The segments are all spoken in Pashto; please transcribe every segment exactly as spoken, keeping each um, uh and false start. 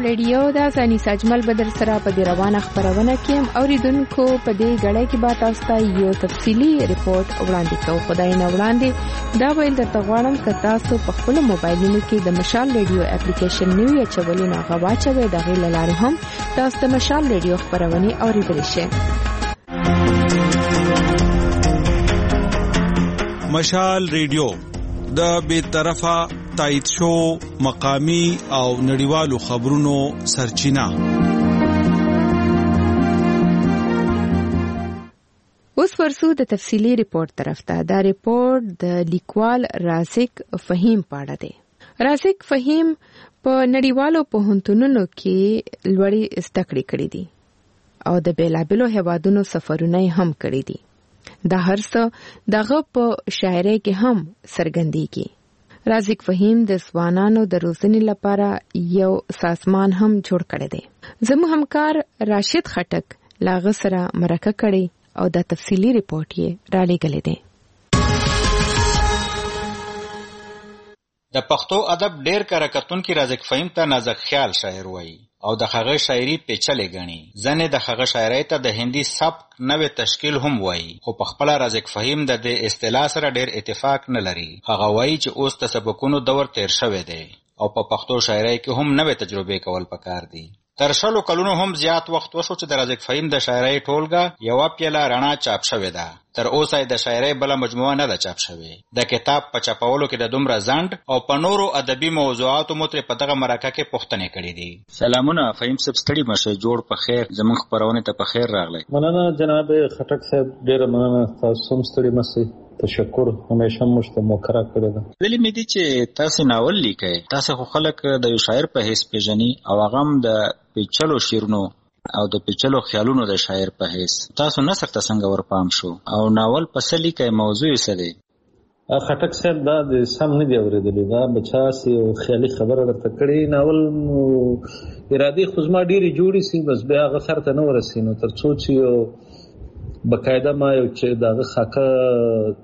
ریډیو دا ځاني ساجمل بدر سره په دې روانه خبرونه کې اوریدونکو په دې غړې کې با تاسو ته یو تفصیلی ریپورت وړاندې کوم. خدای نه وړاندې دا ویل درته غواړم چې تاسو په خپل موبایلونو کې د مشال ریډیو اپلیکیشن نیو یا چولې نه غواچوي د غیل لارې هم تاسو د مشال ریډیو خبرونه اوریدل شئ. مشال ریډیو د بې طرفه تایید شو مقامی او نړیوالو خبرونو سرچینه. اوس ورسو د تفصیلی ریپورت طرف ته. دا ریپورت د لیکوال رازق فهیم پاړه دی. رازق فهیم په نړیوالو پوهنتونونو کې لوړې زده کړې کړې دي او د بیلابلو هیوادونو سفرونه هم کړې دي. دا هر څه دغه په شاعرۍ کې هم څرګندېږي. رازق فهیم د ځوانانو د روزنې لپاره یو سازمان هم جوړ کړی دی. زموږ همکار راشد خټک لاغه سره مرکه کړي او د تفصیلی ریپورت یې را لېږلی دی. د پښتو ادب ډېر کره کتونکي رازق فهیم ته نازک خیال شاعر وایي او د هغه شاعري پیچلې ګڼي. ځنې د هغه شاعرۍ ته د هندي سبک نوې تشکیل هم وایي، خو په خپله رازق فهیم د دې اصطلاح سره ډېر اتفاق نه لري. هغه وایي چې اوس د سبکونو دور تیر شوی دی او په پښتو شاعرۍ کې هم نوې تجربې کول پکار دي. تر شلو کلونو هم زیات وخت وشو چې د رازق فهیم د شاعرۍ ټولګه یوه پیله رڼا چاپ شوې ده. تر اوسه د شاعرۍ بله مجموعه نه ده چاپ شوې. د کتاب په چاپولو کې د دومره ځنډ او په نورو ادبي موضوعاتو مو ترې په دغه مرکه کې پوښتنې کړي دي. سلامونه فهیم صاحب، ستړي مه شئ، جوړ په خیر. زموږ خپرونې ته په خیر راغلی. مننه جناب خټک صاحب، ډېره مننه. تاسو هم ستړي مه شئ. تشکر، همیشه موږ ته موقره کړې ده. ویلې مې دي چې تاسو ناول لیکئ. تاسو خو خلک د یو شاعر په حیث پیژني او هغه هم د پیچلو شعرونو او د پیچلو خیالونو د شاعر په حیث. تاسو نثر ته څنګه ورپام شو او ناول په څه لیکئ، موضوع یې څه دی؟ خټک صاحب دا د سم نه دی اورېدلی، دا بچا سي او خیالي خبره درته کړې. ناول ارادي خو زما ډېرې جوړې سي، بس بیا هغه سر ته نه ورسي. نو تر څو چې یو بقاعده ما یو چې د هغه خاکه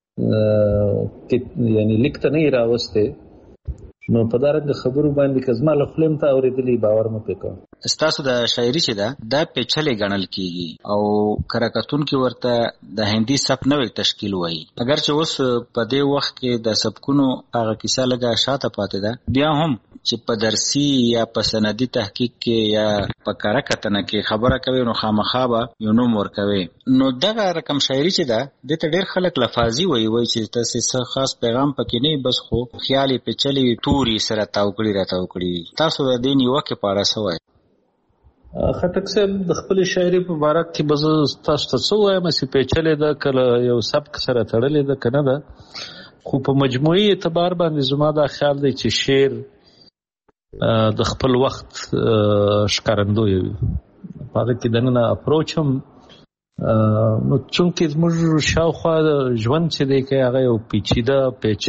یعنی لیک ته نه یې راوستی، نو په دارنګه خبرو باندې که زما له خولې هم ته اورېدلي باور مه پرې کوم. ستاسو د شاعري چې ده دا پیچلې ګڼل کېږي او کره کتونکي ورته د هندي سبک نوی تشکیل وایي. اگر چې اوس په دې وخت کې د سبکونو هغه کیسه لږه شاته پاتې ده، بیا هم چې په درسي یا په سندي تحقیق کې یا په کره کتنه کې خبره کوي نو خامخا به یو نوم ورکوي. نو دغه رقم شاعري چې ده دې ته ډېر خلک لفاظي وایي، وایي چې تاسې څه خاص پیغام پکې نه وي، بس خو خیال یې پیچلې توري سره تاو کړي را تاو کړي. تاسو د دې نیوکې په اړه څه وایئ؟ خټک صاحب د خپلې شاعري په باره کې به زه تاسو ته څه وایم چې پیچلې ده، کله یو سبک سره تړلې ده که نه ده. خو په مجموعي اعتبار باندې زما دا خیال دی چې شعر د خپل وخت ښکارندوی وي. په هغه کې دننه اپروچ هم نو چونکې زموږ شاوخوا ژوند چې دی که هغه یو پیچیده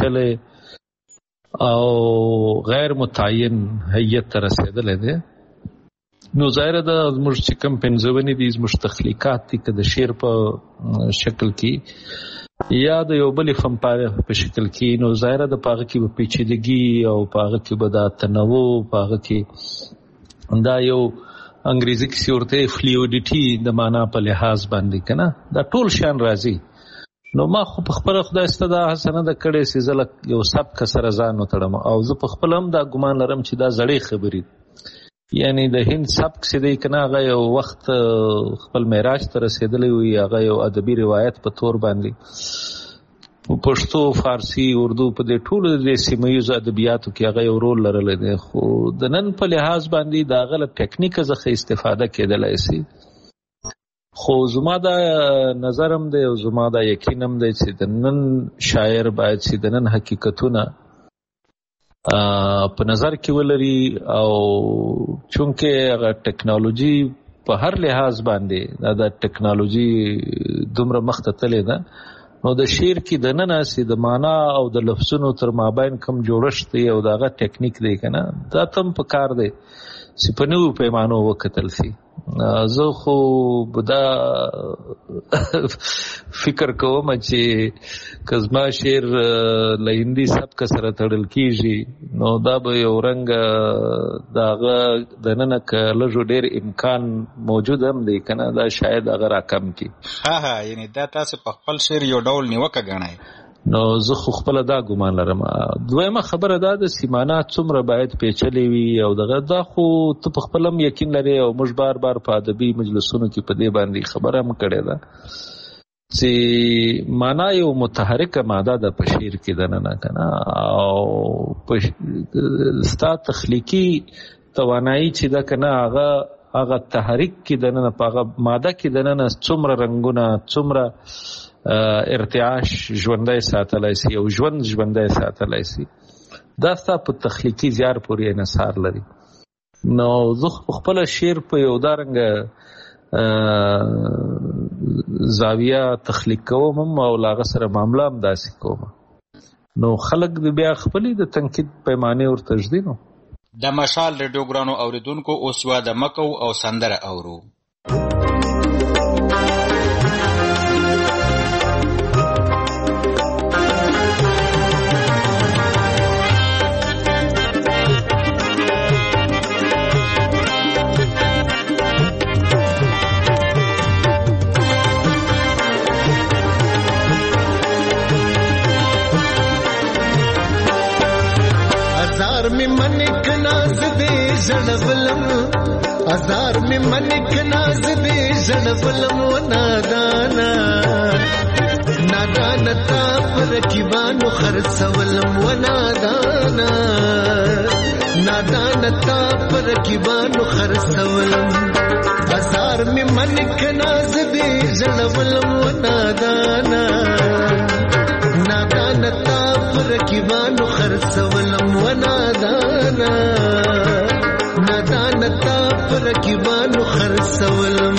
پیچلی او غیر متعین هیئت ته رسېدلی دی، نو ظاهره ده زموږ چې کوم پنځونې دي، زموږ تخلیقات دي، که د شعر په شکل کې یا د یو بلې فن پارې په شکل کې، نو ظاهره ده په هغه کې به پیچیدګي او په هغه کې به دا تنوع، په هغه کې دا یو انګریزي کې ورته فلویډیټي د معنا په لحاظ باندې که نه دا ټول شیان راځي. نو ما خو په خپله خدای سته دا هڅه نه ده کړې چې زه یو سبک سره ځان وتړم، او زه په خپله هم دا ګمان لرم چې دا زړې خبرې دي. یعنی د هند سبک چې دی که نه هغه یو وخت خپل معراج ته رسېدلی وي، هغه یو ادبي روایت په تور باندې پښتو، فارسي، اردو په دې ټولو د سیمه ییزو ادبیاتو کې هغه یو رول لرلی دی. خو د نن په لحاظ باندې د هغه له ټکنیکه څخه استفاده کېدلی سي. خو زما دا نظر هم دی او زما دا یقین هم دی چې د نن شاعر باید چې د نن حقیقتونه په نظر کې ولري، او چونکه هغه ټکنالوژي په هر لحاظ باندې دا د ټکنالوژي دومره مخته تللی ده، نو د شعر کې د ننه چې د معنا او د لفظونو تر مابین کم جوړښت دی او د هغه ټکنیک دی که نه، دا تم په کار دی چې په نویو پیمانو وکتل سي. زه خو دا فکر کوم چې که زما شعر له هندي سبک سره تړل کیږي نو دا به یو رنګ د هغه دننه که لږ ډېر امکان موجود هم دی که نه دا شاید هغه راکم کي. ها ها یعنی دا تاسو په خپل شعر یو ډول نیوکه ګڼئ؟ نو زه خو خپله دا ګمان لرم. دویمه خبره دا ده سیمانات څومره باید پیچلې وي او دغه دا خو ته په خپل هم یقین لرې او موږ بار بار په ادبي مجلسونو کې په دې باندې خبره هم کړې ده چې معنا یو متحرکه ماده ده په شعر کې دننه که نه او ستا تخلیقي توانایي چې ده که نه هغه هغه تحریک کې دننه په هغه ماده کې دننه څومره رنګونه څومره ارتعاش ژوندی ساتلی سي او ژوند ژوندی ساتلی سي دا ستا په تخلیقي زیار پورې انحصار لري. نو زه په خپله شعر په یو دا رنګه زاویه تخلیق کوم هم او له هغه سره معامله هم داسې کوم. نو خلک بیا خپلې د تنقید پیمانې ورته ږدي. نو د مشال ریډیو ګرانو اوریدونکو اوس واده مکو او سندره اورو. ازار می منک ناز دے زړولم و نادانا نادانا تا پر کیبانو خرڅولم و نادانا نادانا تا پر کیبانو خرڅولم ازار می منک ناز دے زړولم و نادانا نادانا تا پر کیبانو خرڅولم و نادانا نادانا تا پر کیبانو خرڅولم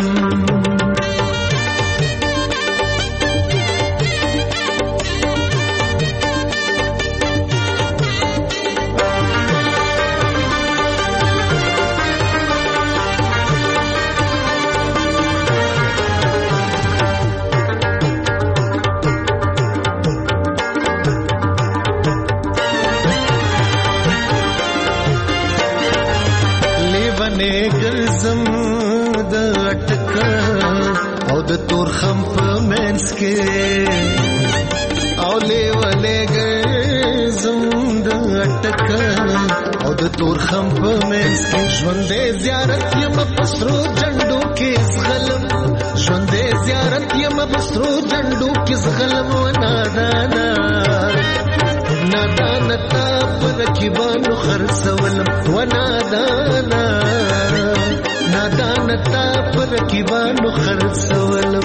تور خم په منس کې او لیوالې ګرځم د اٹک او د تور خم په منس کې ژوندې زیارت یم پسرو جنډو کې زغلم ژوندې زیارت یم پسرو جنډو کې زغلم و نادانا نادانا تا پر کیبانو خرڅولم و نادانا نادانا تا پر کیبانو خرڅولم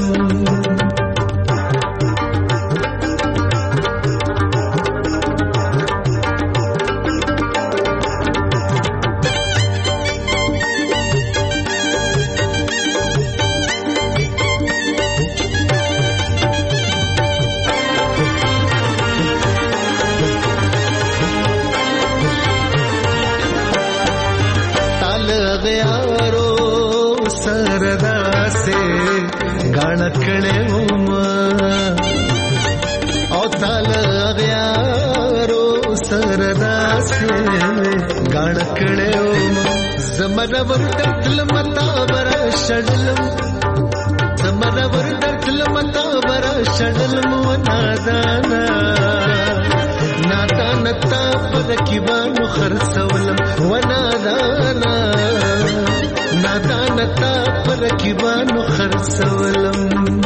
کړه وما او تعالی غیارو سردا سے غاڼ کړه وما زمره ورتل متا بر شډلم زمره ورتل متا بر شډلم نادانا نادانا تا پر کیبانو خرڅولم و نادانا نادانا تا پر کیبانو خرڅولم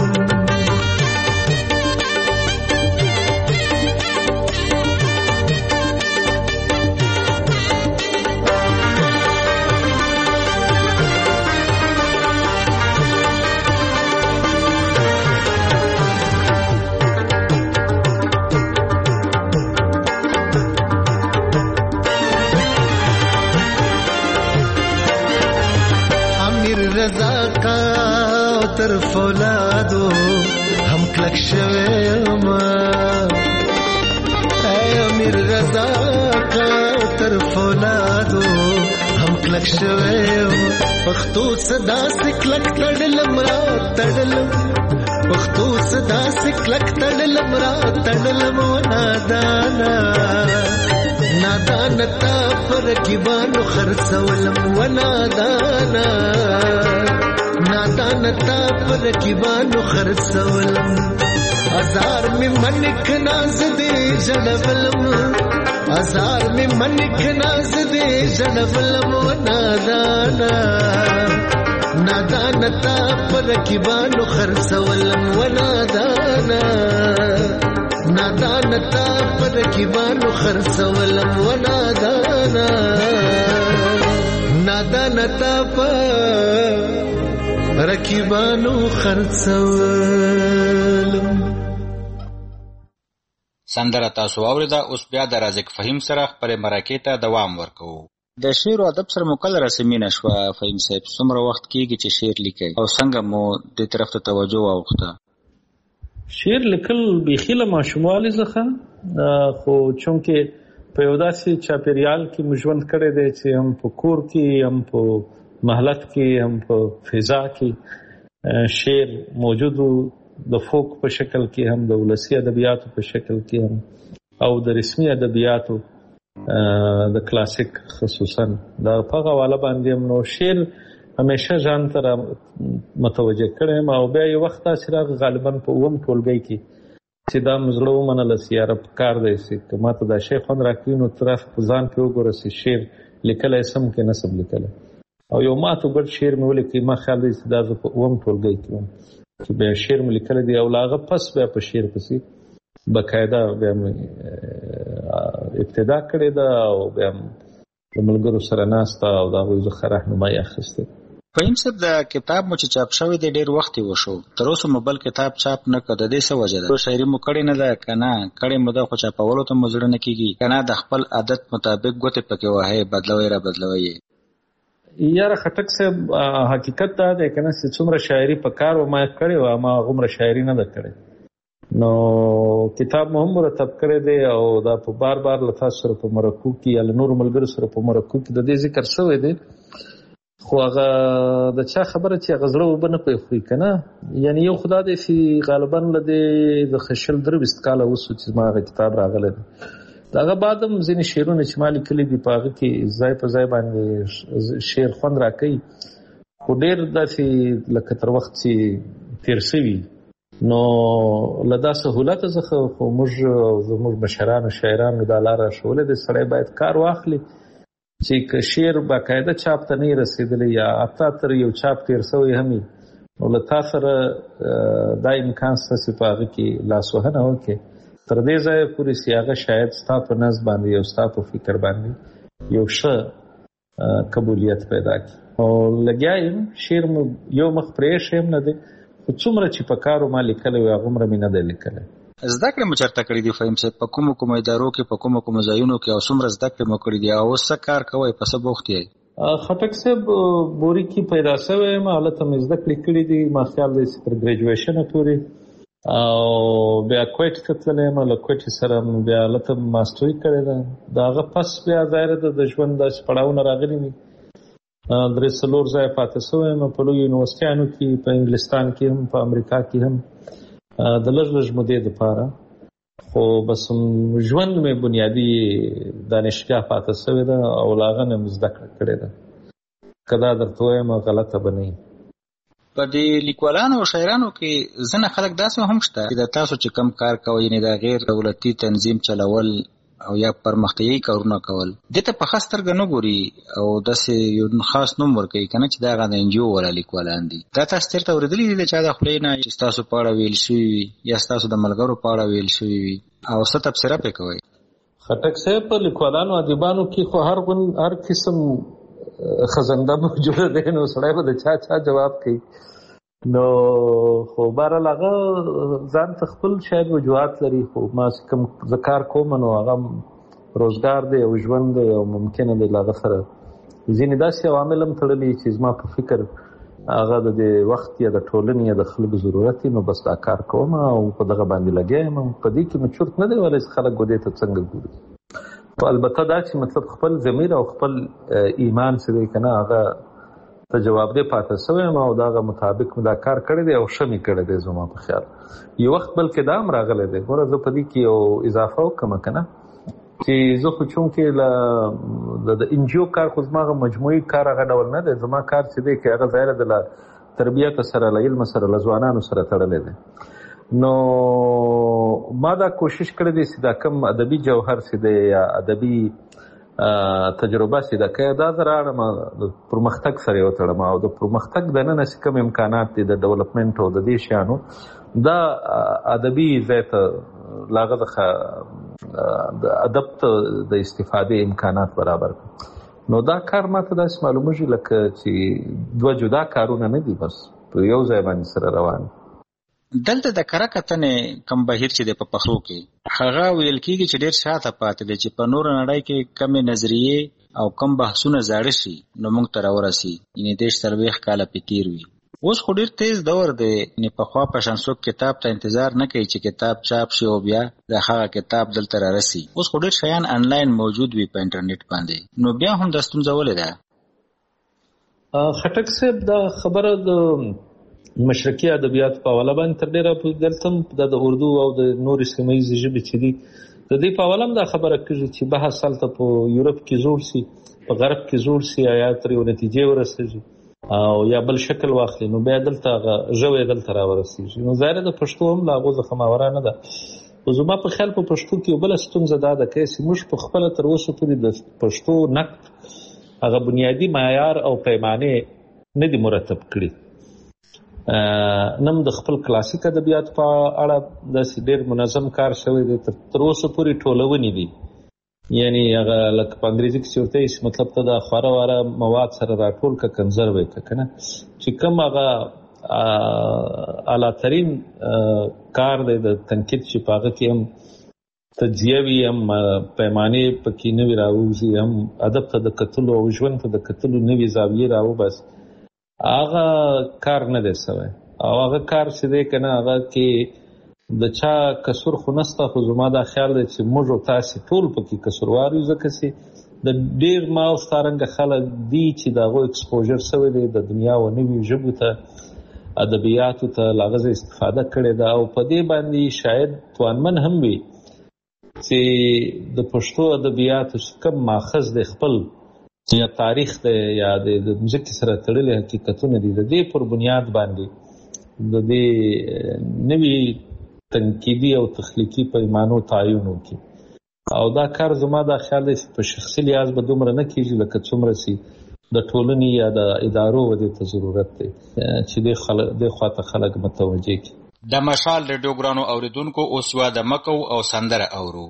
تر فولادو هم کلک شویم اے امیر رضا کا تر فولادو هم کلک شویو پښتو صدا سکلک تړلم را تړلم پښتو صدا سکلک تړلم را تړلم نادانا نادانا تا پر کیبانو خرڅولم و نادانا نادانا تا پر کیبانو خرڅولم ازار می منک ناز دې جړولم ازار می منک ناز دې جړولم و نادانا نادانا تا پر کیبانو خرڅولم و نادانا نادانا تا پر کیبانو خرڅولم و نادانا نادانا تا پر کیبانو خرڅولم. سندره تاسو اوریده. اوس بیا د رازق فهیم سره خپل مرکې ته دوام ورکوو. د شعر او ادب سره مو کله رسمینه شوه فهیم صاحب؟ څومره وخت کېږي چې شعر لیکئ او څنګه مو دې طرف ته توجه واوښته؟ شعر لیکل بیخي له ماشوموالي څخه، خو چونکې په یو داسې چاپېریال کې مو ژوند کړی دی چې هم په کور کې هم په محلت کې هم په فضا کې شعر موجود و، د فوک په شکل کې هم د ولسي ادبیاتو په شکل کې هم او د رسمي ادبیاتو د کلاسیک خصوصا دا په حواله باندې هم نو شعر همیشه ځان ته متوجه کړی یم. او بیا یو وخت داسې راغی غالبا په اووم ټولګي کې چې دا مې زړه ومنله چې یاره پکار دی چې که ما ته دا شی خوند راکوي نو ته په ځان پرې وګوره چې شعر لیکلی سم که نسم لیکلی. او یو ماتو ګډ شعر مې ولیکئ. ما خیال دی چې دا زه په اووم ټولګي کې وم چې بیا شعر مې لیکلی دی او له هغه پس بیا په شعر پسې باقاعده بیا مې ابتدا کړې ده او بیا د ملګرو سره ناسته او د هغوی څخه رهنمایي اخیستې. فهیم صاحب د کتاب مو چې چاپ شوی دی ډېر وخت یې وشو، تر اوسه مو بل کتاب چاپ نه کړ. د دې څه وجه ده؟ شاعري مو کړې نه ده که نه؟ کړې مو ده خو چاپولو ته مو زړه نه کېږي که نه د خپل عادت مطابق ګوتې پکې وهئ، بدلوئ را بدلوئ یې؟ یاره خټک صاحب حقیقت دا دی که نه چې څومره شاعري په کار و ما کړې وه ما هغومره شاعري نه ده کړې. نو کتاب مو هم مرتب کړی دی او دا په بار بار له تاسو سره په مرکو کې یا له نورو ملګرو سره په مرکو کې د دې ذکر شوی دی، خو هغه د چا خبره چې هغه زړه اوبه نه پرېښوي که نه. یعنې یو خو دا دی چې غالبا له دې د شل درې ویشت کاله وسو چې زما هغه کتاب راغلی دی. د هغه بعد هم ځینې شعرونه چې ما لیکلي دي په هغه کې ځای په ځای باندې شعر خوند راکوي، خو ډېر داسې لکه تر وخت چې تېر شوي نو له دا سهولته څخه خو موږ زموږ مشرانو شاعرانو دا لاره ښولې ده. سړی باید کار واخلي چې که شعر باقاعده چاپ ته نه یې رسېدلی یا حتی تر یو چاپ تېر شوی هم وي نو له تا سره دا امکان شته چې په هغه کې لاسوهنه وکړې تر دې ځایه پورې چې هغه شاید ستا په نظم باندې او ستا په فکر باندې یو ښه قبولیت پیدا کړي. او لګیا یم شعر مو یو مخ پرېښی هم نه دی، خو څومره چې په کارو ما لیکلی وي هغومره مې نه دی لیکلی. زده کړې مو چېرته کړي دي فهیم صاحب؟ په کومو کومو ادارو کې په کومو کومو ځایونو کې او څومره زده کړې مو کړي دي او اوس څه کار کوئ؟ په څه بوخت یئ؟ خټک صاحب بوري کې پیدا شوی یم، هلته مې زده کړې کړي دي ما خیال دی چې تر ګریجویشنه پورې، او بیا کویټ ته تللی یم، له کویټې سره بیا هلته ماسټري کړې ده. د هغه پس بیا ظاهره ده د ژوند داسې پړاوونه راغلي دي، درې څلور ځایه پاتې شوی یم په لویو یونیورسټیانو کې، په انګلستان کې هم په امریکا کې هم د لږ لږ مودې دپاره، خو بس ژوند مې بنیادي دانشګاه پاتې شوې ده او له هغه نه مې زده کړه کړې ده. که دا درته ووایم غلطه به نه وي. په دې لیکوالانو او شاعرانو کې ځینې خلک داسې هم شته چې د تاسو چې کم کار کوئ یعنې د غیر دولتي تنظیم چلول او یا پرمختیایي کارونه کول دې ته په ښه سترګه نه ګوري او داسې یو خاص نوم ورکوي که نه چې دا هغه د انجیو والا لیکوالان دي. دا تاسو چېرته اورېدلي دي د چا د خولې نه چې ستاسو په اړه ویل شوي وي یا ستاسو د ملګرو په اړه ویل شوي وي او څه تبصره پرې کوئ؟ خټک صاحب په لیکوالانو ادیبانو کې خو هر هر قسم خزنده موجوده دی، نو سړی به د چا چا جواب کوي. نو خو بهرحال هغه ځان ته خپل شاید وجوهات لري، خو ما چې کوم زه کار کوم نو هغه روزګار دی او ژوند دی او ممکنه دی له هغه سره ځینې داسې عوامل هم تړلي چې زما په فکر هغه د دې وخت یا د ټولنې یا د خلکو ضرورت دی، نو بس دا کار کوم او په دغه باندې لګیا یم. په دې کې مې چورت نه دی ویلی چې خلک ګودې ته څنګه ګوري. البته دا چې مطلب خپل ضمیر او خپل ایمان چې دی که نه هغه ته جواب دی پاتې شوی یم او د هغه مطابق مې دا کار کړی دی او ښه مې کړی دی زما په خیال. یو وخت بلکې دا هم راغلی دی، ګوره زه په دې کې یو اضافه وکړم که نه، چې زه خو چونکې له د انجیو کار خو زما هغه مجموعي کار هغه ډول نه دی، زما کار چې دی که هغه ظاهره د له تربیت سره له علم سره له ځوانانو سره تړلی دی. نو ما دا کوشش کړی دی چې دا کم ادبي جوهر چې دی یا ادبي تجربه چې ده که دا زه راړم د پرمختګ سره یې وتړم او د پرمختګ دننه چې کوم امکانات دي د ډیولپمنټ او د دې شیانو دا ادبي ځای ته له هغه څخه د ادب ته د استفادې امکانات برابر کړي. نو دا کار ما ته داسې معلومېږي لکه چې دوه جدا کارونه نه دي، بس په یو ځای باندې سره روان. دلته د کره کتنې کم بهیر چې دی په پښتو کې هغه ویل کېږي چې ډېر شاته پاتې دی، چې په نوره نړۍ کې کمې نظریې او کم بحثونه زاړه شي نو موږ ته راورسي، یعنې دېرش څلوېښت کاله پې تېر وي. اوس خو ډېر تیز دور دی، یعنې پخوا په شان څوک کتاب ته انتظار نه کوي چې کتاب چاپ شي او بیا د هغه کتاب دلته رارسي. اوس خو ډېر شیان آنلاین موجود وي په انټرنیټ باندې، نو بیا هم دا ستونزه ولې ده؟ خټک صاحب دا خبره د مشرقي ادبیات په حواله باندې تر ډېره دلته هم دا د اردو او د نورې سیمه ییزې ژبې چې دي د دې په حواله هم دا خبره کېږي چې بحث هلته په یورپ کې جوړ شي، په غرب کې جوړ شي، یا تر یو نتیجې ورسېږي او یا بل شکل واخلي، نو بیا دلته هغه ژوی دلته راورسېږي. نو ظاهره د پښتو هم له هغو څخه ماوره نه ده. خو زما په خیال په پښتو کې یو بله ستونزه دا ده که چې موږ په خپله تر اوسه پورې د پښتو نقد هغه بنیادي معیار او پیمانې نه دي مرتب کړي. نم د خپل کلاسیک ادبیات په اړه داسې ډېر منظم کار شوی دی، تر اوسه پورې ټولونې دي، یعنی هغه لکه په انګریزي کې چې ورته وایي مطلب ته د خواره واره مواد سره راټول که کنزروی که که نه، چې کوم هغه اعلیترین کار دی د تنقید چې په هغه کې هم تجزیه وي، هم پیمانې پکې نوي راوځي، هم ادب ته د کتلو او ژوند ته د کتلو نوي زاویې راوباسي، هغه کار نه دی سوی. او هغه کار چې دی که نه هغه کې د چا کسور خو نسته، خو زما دا خیال دی چې موږ او تاسې ټول پکې کسوروار یو، ځکه چې د ډېر ما او ستا رنګه خلک دي چې د هغو اکسپوژر سوی دی، د دنیا و نویو ژبو ته ادبیاتو ته له هغه ځای استفاده کړې ده او په دې باندې شاید توانمن هم وي چې د پښتو ادبیاتو چې کوم ماخذ دی خپل یا تاریخ دی یا د مځکې سره تړلي حقیقتونه دي، د دې پر بنیاد باندې د دې نوي تنقیدي او تخلیقي پیمانو تعین وکړي. او دا کار زما دا خیال دی چې په شخصي لحاظ به دومره نه کېږي لکه څومره چې د ټولنې یا د ادارو ودې ته ضرورت دی چې دې خواته خلک متوجه کړي. د مشال ریډیو ګرانو اوریدونکو اوس واده مکو او سندره اورو.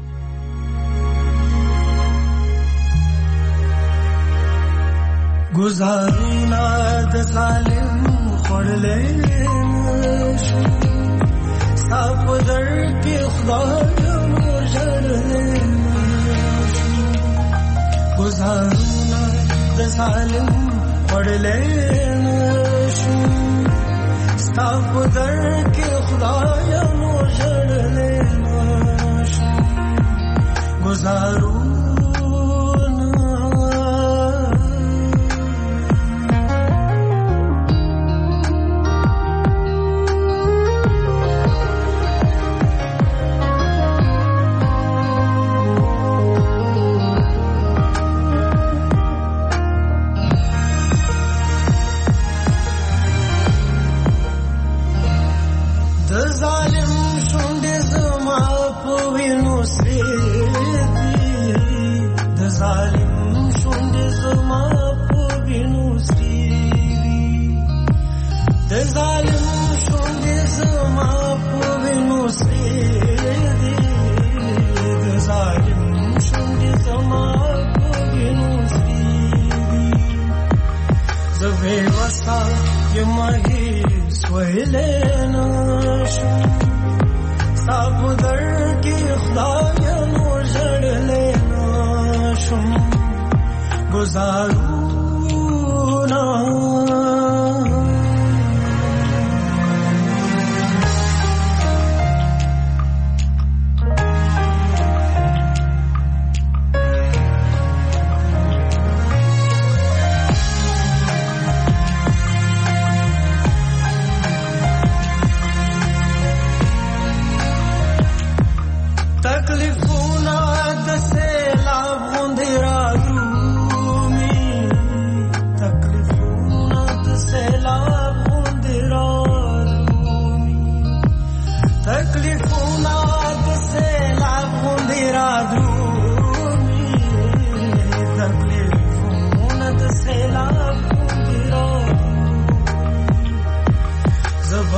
گزارونه د ظالم خورلې نشو، ستا په در کې خدای مور ژړلې نشو. گزارونه د ظالم خورلې نشو، ستا په در کې خدای مور ژړلې نشو. گزارو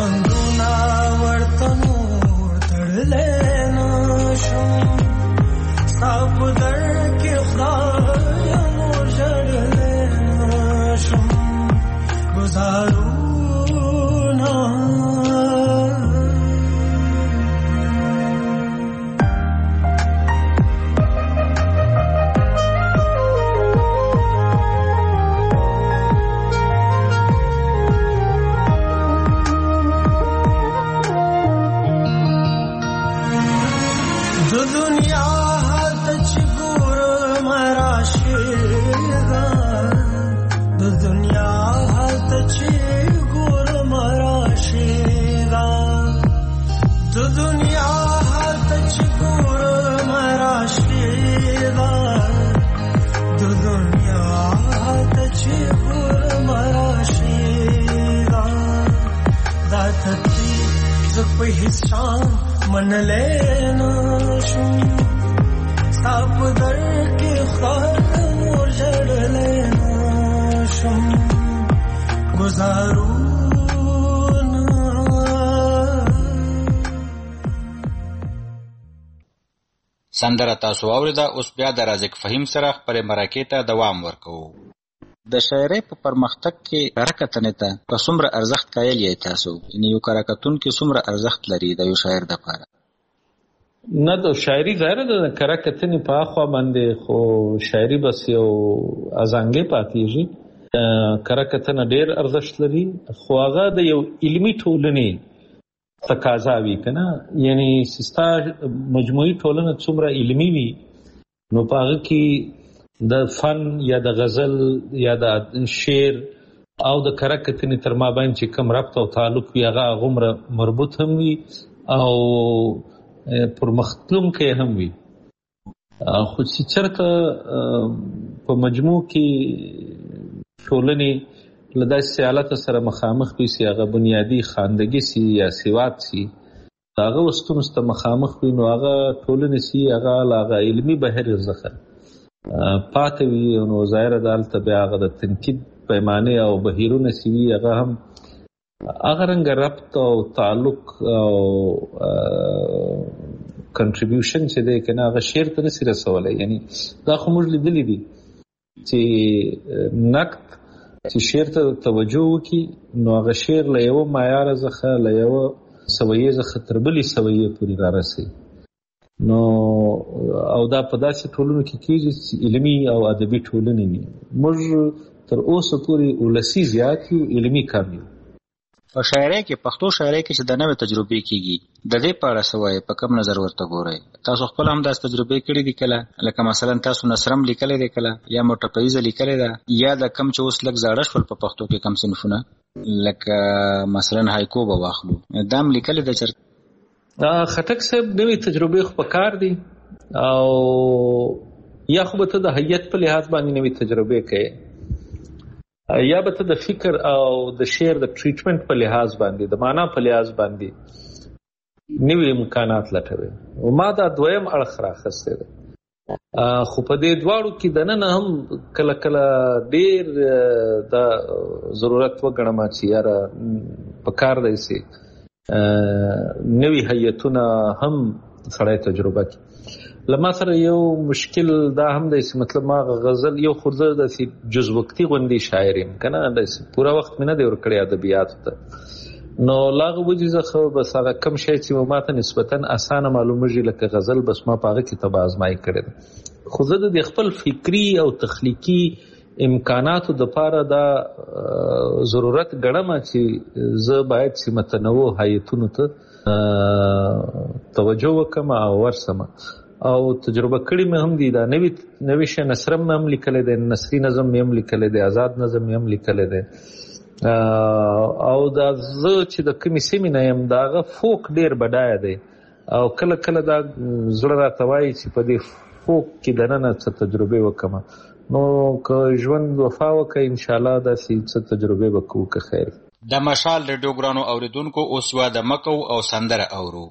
بندونه ورته نور تړلی نشم ستا په در کې خدای نور ژړلی نشم گزارونه په هیڅ شان منلی نشم ستا په در کې خدای نور ژړلی نشم گزارونه. سندره تاسو واورېده. اوس بیا د رازق فهیم سره خپلې مرکې ته دوام ورکوو. د شاعرۍ په پرمختګ کې کره کتنې ته په څومره ارزښت قایل یې تاسو؟ یعنې یو کره کتونکی څومره ارزښت لري د یو شاعر دپاره؟ نه، د شاعري ظاهره ده د کره کتنې په اخوا باندې خو شاعري بس یو ازانګې پاتېږي. کره کتنه ډېر ارزښت لري خو هغه د یو علمي ټولنې تقاضا وي که نه، یعنې چې ستا مجموعي ټولنه څومره علمي وي نو په هغه کې د فن یا د غزل یا د شعر او د کره کتنې تر مابین چې کوم ربط او تعلق وي هغه هغومره مربوط هم وي او پرمختلونکی هم وي. خو چې چېرته په مجموع کې ټولنې له داسې حالته سره مخامخ وي چې هغه بنیادي خواندګي سي یا سواد سي هغه ستونزو ته مخامخ وي نو هغه ټولنې سي هغه له هغه علمي بهیر څخه پاتې وي نو ظاهره ده هلته بیا هغه د تنقید پیمانې او بهیرونه چې وي هغه هم هغه رنګه ربط او تعلق او کنټریبیوشن چې دی که نه هغه شعر ته نسي رسولی. یعنې دا خو موږ لیدلي دي چې نقد چې شعر ته توجه وکړي نو هغه شعر له یوه معیاره څخه له یوه سویې څخه تر بلې سویې پورې رارسوي. نو او دا په داسې ټولنو کې کېږي چې علمي او ادبي ټولنې وي. موږ تر اوسه پورې ولسي زیات یو، علمي کم یو. په شاعرۍ کې پښتو شاعرۍ کې چې د نوې تجربې کېږي د دې په اړه څه وایي؟ په کوم نظر ورته ګورئ؟ تاسو خپل هم داسې تجربې کړي دي کله؟ لکه مثلا تاسو نثرم لیکلی دی کله یا موټپیزه لیکلی ده یا د کم چې اوس لږ زاړه شول په پښتو کې کم صنفونه لکه مثلا هایکو به واخلو دا هم لیکلی ده چېرته؟ خټک صاحب نوې تجربې خو په کار دي او یا خو به ته د هیئت په لحاظ باندې نوې تجربې کوې یا به ته د فکر او د شعر د ټریټمنټ په لحاظ باندې د معنا په لحاظ باندې نوې امکانات لټوي. ما دا دویم اړخ راخستی دی خو په دې دواړو کې دننه هم کله کله ډېر د ضرورت وګڼم چې یاره په کار دی چې نوی هیئتونه هم سړی تجربه کی. لما سره یو مشکل دا هم دی چې مطلب ما غزل یو خورده داسې جز وقتي غوندې شاعر یم که نه داسې پوره وخت مې نه دی ورکړی ادبیاتو ته نو له هغه وجې څخه بس هغه کم شی چې ما ته نسبتا اسانه معلومېږي لکه غزل بس ما په هغه کې طبع ازمایي کړې ده. خو زه د خپل فکري او تخلیقي امکاناتو دپاره دا ضرورت ګڼم چې زه باید چې متنوع هیئتونو ته توجه وکړم او ورسم او تجربه کړي مې هم دي. دا نوی نوی شی نثرم مې هم لیکلی دی، نثري نظم مې هم لیکلی دی، آزاد نظم مې هم لیکلی دی او دا زه چې د کومې سیمې نه یم د هغه فوک ډېر بډایه دی او کله کله دا زړه راته وایي چې په دې فوک کې دننه څه تجربې وکړم نو که ژوند وفا وکړي انشاءالله داسې څه تجربې به کوو که خیر. د مشال ریډیو ګرانو اورېدونکو اوس واده مه کوو او سندره اورو.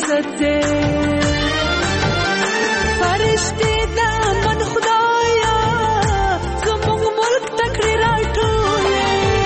عزت دے فرشتے دا من خدایا زمونږ ملک تکړه راټولې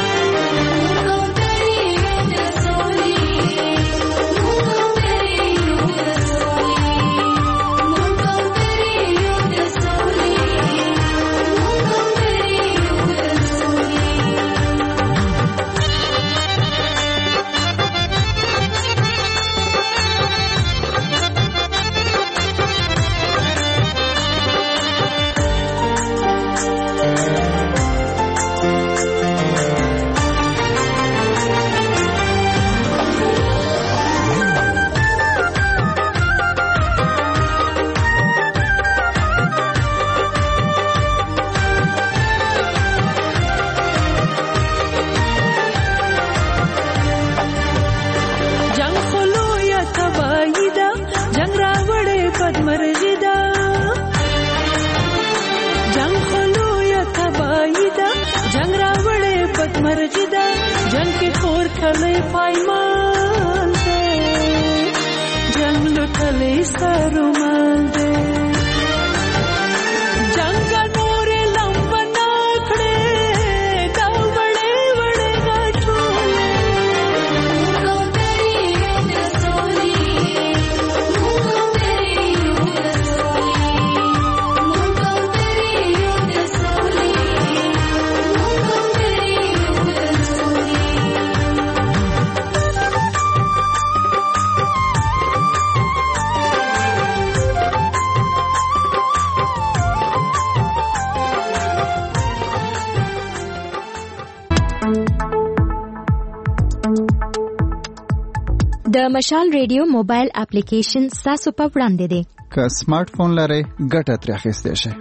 د مشال ریډیو موبایل اپلیکیشن تاسو په وړاندې دی. که سمارټ فون لرئ ګټه ترې اخیستی شئ.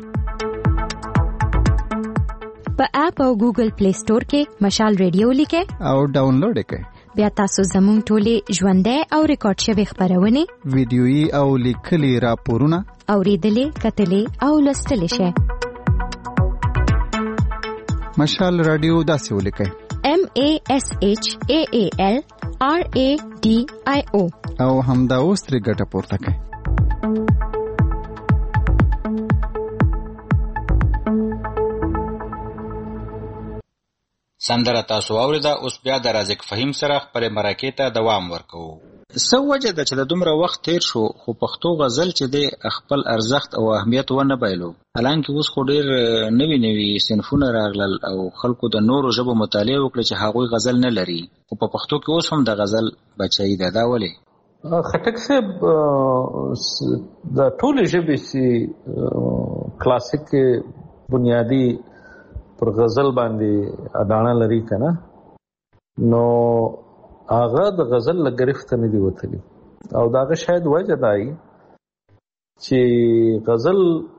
په اپ او ګوګل پلی سٹور کې مشال ریډیو لیکئ او ډاونلوډ یې کړئ. بیا تاسو زموږ ټولې ژوندۍ او ریکارډ شوې خبرونه ویډیويي او لیکلي راپورونه اوریدلې کتلې او لوستلې شئ. مشال رادیو داسې ولیکئ: M A S H A A L R A D I O او همدا اوس ترې ګټه پورته کړئ. سندره تاسو اوریده. اوس بیا د رازق فهیم سره خپل مرکې ته دوام ورکوو. څه وجه ده چې د دومره وخت تیر شو خو پښتو غزل چې دی خپل ارزښت او اهمیت ونه بایلو؟ حالانکه اوس خو ډیر نوي نوي صنفونه راغلل او خلکو د نورو ژبو مطالعه وکړه چې هغوی غزل نه لري، خو په پښتو کې اوس هم د غزل بچی ده. دا ولې؟ خټک صاحب د ټولې ژبې چې کلاسیک بنیادی پر غزل باندې اډانه لري کنه، نو هغه د غزل له گرفت نه دی وتلی او داغه شاید وجه دای چې غزل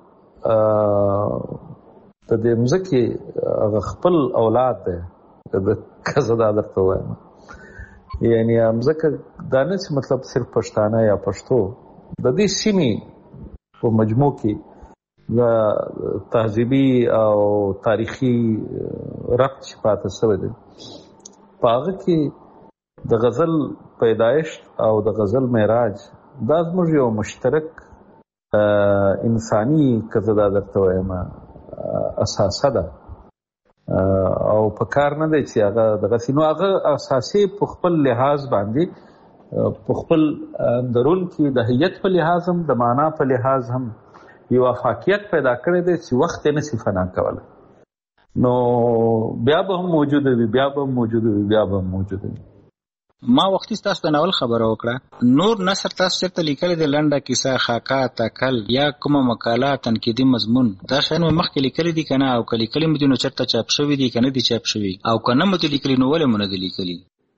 د دې مزکی هغه خپل اولاد ده د کزه د درته وایم، یعنی مزکه دانه چې مطلب صرف پښتانه یا پښتو د دې سیمې په مجموع کې د تهذیبي او تاریخي ربط چې پاتې شوی دی په هغه کې د غزل پیدایش او د غزل معراج دا زموږ یو مشترک انساني کزه دا درته وایم اساسه ده او په کار نه دی چې هغه دغه سينو هغه اساسي په خپل لحاظ باندې په خپل درون کې د هیت په لحاظ هم د معنا په لحاظ هم یو افاقیت پیدا کړی دی چې وخت نه سی فنا کوله، نو بیا به هم موجود وي بیا به هم موجود وي بیا به هم موجود وي. ما وختي تاسو د ناول خبره وکړه، نور نثر تاسو چېرته لیکلی دی؟ لنډه کیسه، خاکه، تکل یا کومه مقاله، تنقیدي مضمون، دا شیان مې مخکې لیکلي دي که نه؟ او که لیکلي مو دي نو چېرته چاپ شوي دي که نه دي چاپ شوي؟ او که نه مو دي لیکلي نو ولې مو نه دي لیکلي؟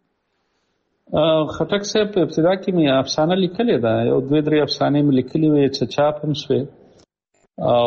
خټک صاحب په ابتدا کې مې افسانه لیکلې ده، یو دوې درې افسانې مې لیکلې وې چې چاپ هم شوې، او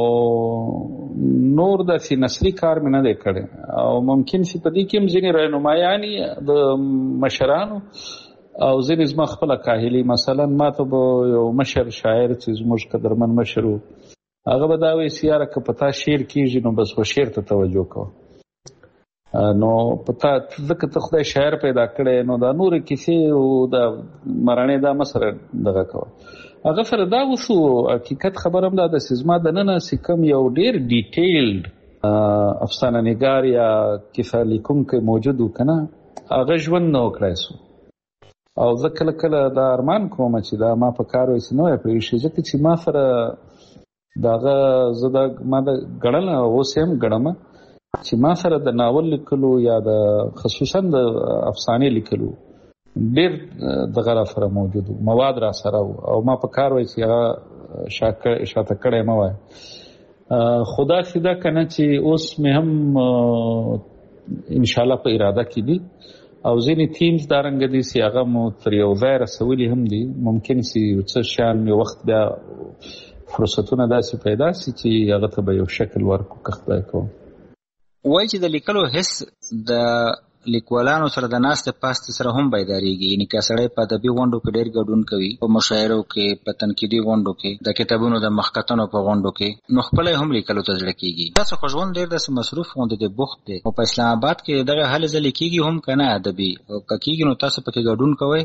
نور داسې نثري کار مې نه دی کړی، او ممکن چې په دې کې هم ځینې رهنمایانې د مشرانو او ځینې زما خپله کاهلي، مثلا ما ته به یو مشر شاعر چې زموږ قدرمن مشر و هغه به دا وایي چې یاره که په تا شعر کېږي نو بس و شعر ته توجه کوه. نو پتا ځکه ته خدای شاعر پیدا کړی نو دا نور کیسې او دا مرانې دا مسره دغه کوه هغه سره دا وسو حقیقت خبرم دا د سیزما د نن سکم یو ډیر ډیټیلډ افسانه نگار یا کیسه لیکونکی موجود وکنه هغه ژوند نو کړای سو او زه کله کله دا ارمان کوم چې دا ما په کار وایي نو پرې شي ځکه چې ما سره داغه زه دا ما د ګړل اوس هم ګړم چې ما سره د ناول لیکلو یا د خصوصا د افسانې لیکلو ډېر دغه را سره موجود مواد را سره او ما په کار وایي چې هغه شاته کړی مه وایه خدا سیده که نه چې اوس مې هم انشاءالله په اراده کې دي او ځینې تیمز دا رنګه دي چې هغه مو تر یو ځای رسولي هم دي ممکن چې څه شیان یو وخت بیا فرصتونه داسې پیدا سي چې هغه ته به یو شکل ورکړو که خدای کوم وایي چې د لیکلو حس د لیکوالانو سره د ناستې پاستې سره هم بیداریږي یعنې که سړی په ادبي غونډو کې ډېر ګډون کوي په مشاعرو کې په تنقیدي غونډو کې د کتابونو د مخکتنو په غونډو کې نو خپله هم لیکلو ته زړه کېږي تاسو خو ژوند ډېر داسې مصروف غوندې د بوخت دی او په اسلام آباد کې دغه هلې ځلې کېږي هم که نه ادبي او که کېږي نو تاسو پکې ګډون کوئ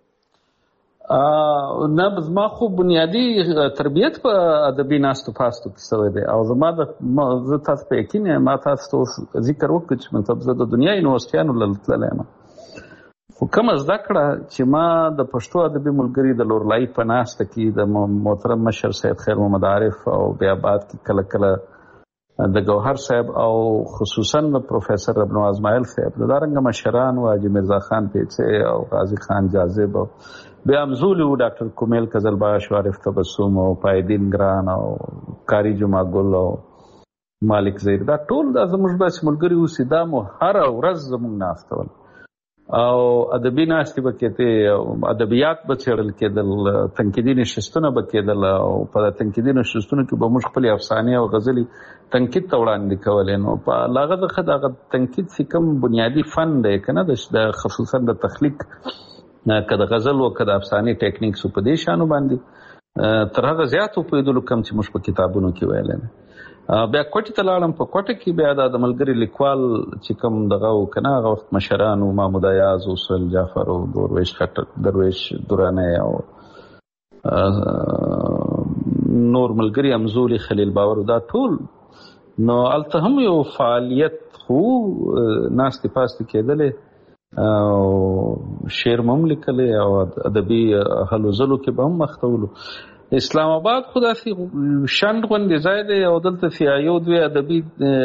نه زما خو بنیادی تربیت په ادبي ناستو پاستو کې شوی دی او زما د زه تاسو په یقین یم ما تاسو ته ذکر وکړ چې مطلب زه د دنیا یونیورسټیانو له تللی یم خو کومه زده کړه چې ما د پښتو ادبي ملګري د لورلايي په ناسته کې د محترم مشر سید خیر محمد عارف او بیا بعد کې کله کله د گوهر صاحب او خصوصا د پروفیسر ابن ازمایل صاحب د دارنګ مشران او حاجی مرزا خان پیچه او قاضي خان جاذب او بیا همزولي وو ډاکټر کومیل قزلباش او عارف تبسم او پایدین ګران او کاری جمعه ګل او مالک زیر دا ټول د زموږ داسې ملګري اوسي دا مو هره ورځ زموږ ناسته ول او ادبي ناستې به کېدې ادبیات به څېړل کېدل تنقیدي نشستونه به کېدل او په تنقیدي نشستونو کې به موږ خپلې افسانې او غزلې تنقید ته وړاندې کولې نو په هغه څخه دغه تنقید چې کوم بنیادي فن دی که نه د خصوصا د تخلیق که د غزل و که د افسانې ټیکنیکس په دې شانو باندې تر هغه زیات وپوهېدلو کم چې موږ په کتابونو کې ویلی نه بیا کوټې ته لاړم په کوټه کې بیا د ملګري لیکوال چې کوم دغه و که نه هغه وخت مشران و محمود ایاز او سهیل جعفر او درویش خټک درویش درانی او نور ملګري همزولي خلیل باور دا ټول نو هلته هم یو فعالیت خو ناستې پاستې کېدلې او شعر مم لیکلی او ادبي هلو ځلو کې به هم مختولو اسلام آباد خو داسې شنډ غوندې ځای دی او دلته چې یو دوی ادبي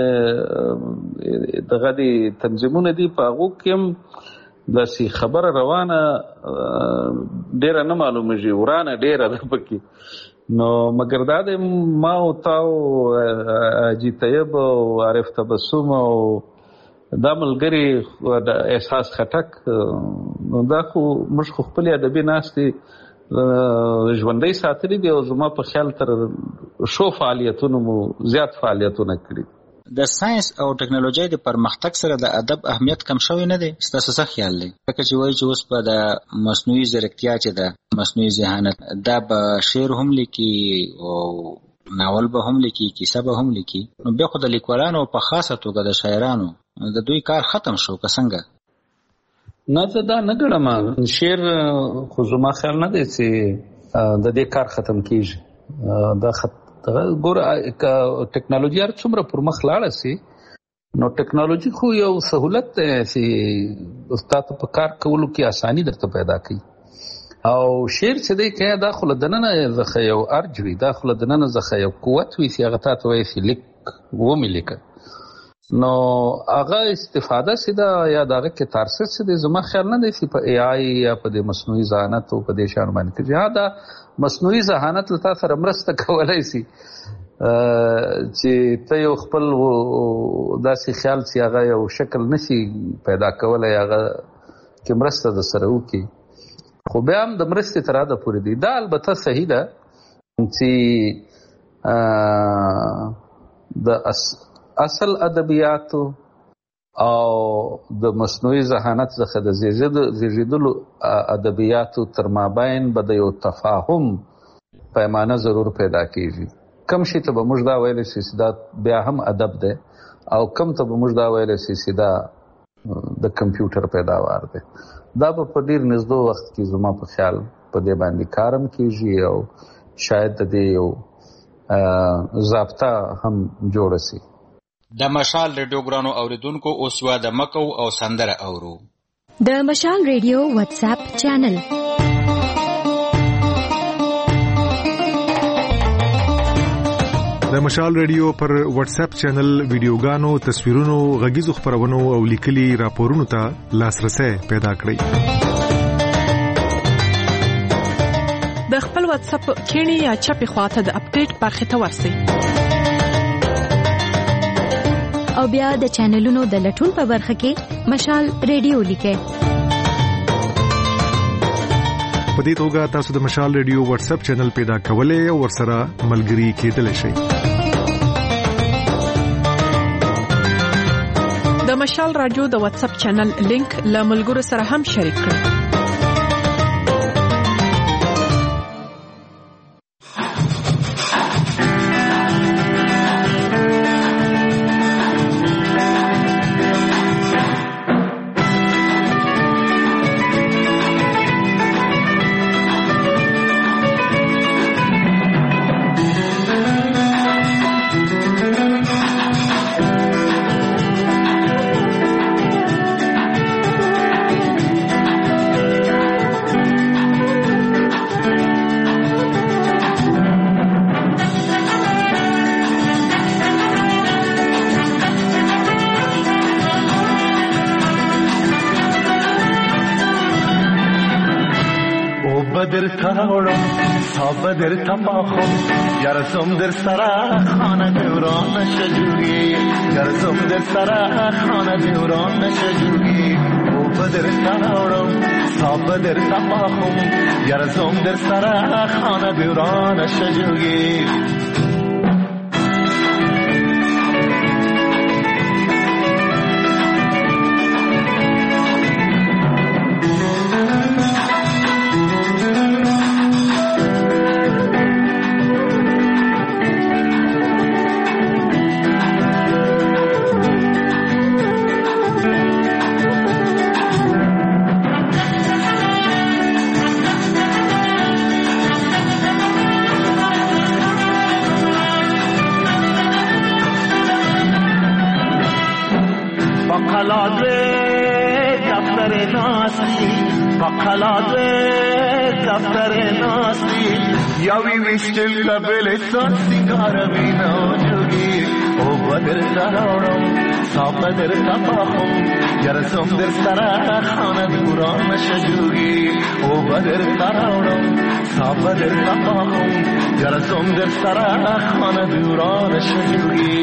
دغه دي تنظیمونه دي په هغو کې هم داسې خبره روانه ډېره نه معلومېږي ورانه ډېره ده پکې نو مګر دا دی ما او تا او حاجي طیب او عارف تبسم او دا ملګري د احساس خټک نو دا خو موږ خو خپلې ادبي ناستې ژوندۍ ساتلي دي او زما په خیال تر شو فعالیتونو مو زیات فعالیتونه کړي د ساينس او ټکنالوژي د پرمختګ سره د ادب اهمیت کم شوی نه دی ستاسو څه خیال دی لکه چې وایي چې اوس په د مصنوعي ځیرکتیا چې د مصنوعي ذهانت دا به شعر هم لیکي او ناول به هم لیکي کیسه به هم لیکي نو بیا خو د لیکوالانو په خاصه توګه د شاعرانو د دوی کار ختم شو که څنګه نه زه دا نه ګڼم شعر خو زما خیال نه دی چې د دې کار ختم کیږي دا خط ګوره ټکنالوژي هر څومره پر مخ لاړه سي نو ټکنالوژي خو یو سهولت دی چې استاد په کار کولو کې اساني درته پیدا کوي او شعر چې دی که دا خو له دننه څخه یو ارج وي دا خو له دننه څخه یو قوت وي چې هغه تا ته وایي چې لیک ومې لیکه نو هغه استفاده چې ده یا د هغه کې تارسس چې دی زما خیال نه دی چې په ای آی یا په دې مصنوعي ذهانت او په دې شیانو باندې کېږي ها دا مصنوعي ذهانت له تا سره مرسته کولی شي چې ته یو خپل داسې خیال چې هغه یو شکل نشي پیدا کولی هغه کې مرسته در سره وکړي خو بیا هم د مرستې تر حده پورې دی دا البته صحیح ده چې د اصل ادبیاتو او د مصنوعي ذهانت څخه د زیږېدلو ادبیاتو تر مابین به د یو تفاهم پیمانه ضرور پیدا کیږي کم شي ته به موږ دا ویلی شي چې دا بیا هم ادب دی او کم ته به موږ دا ویلی سي چې دا د کمپیوټر پیداوار دی. دا به په ډېر نږدې وخت کې زما په خیال په دې باندې کارم کېږي او شاید د دې یو ضابطه هم جوړه سي. د مشال ریډیو ګرانو اوریدونکو اوس واده مکو او سندره اورو. د مشال ریډیو واتس اپ چینل. د مشال ریډیو پر واتس اپ چینل ویډیوګانو، تصویرونو، غږیزو خبرونو او لیکلي راپورونو ته لاسرسي پیدا کړئ. د خپل واتس اپ کینی یا چپی خواته د اپډیټ برخه ته ورسئ او بیا د چینلونو د لټون په برخه کې مشال ریډیو لیکئ. په دې توګه تاسو د مشال ریډیو واتس اپ چینل پیدا کولای او ورسره ملګري کېدلی شئ. د مشال رادیو د واتس اپ چینل لینک له ملګرو سره هم شریک کړئ. بدر تاورم تا بدر تماخم گرزم در سرا خانه دوران شجوری گرزم در سرا خانه دوران شجوری او بدر تاورم تا بدر تماخم گرزم در سرا خانه دوران شجوری یاوی ویشتل قبل سان سنگار بینا جوگی او بدر تراورم سا بدر تباخم گرزم در سرا خانه دوران شجوگی او بدر تراورم سا بدر تباخم گرزم در سرا خانه دوران شجوگی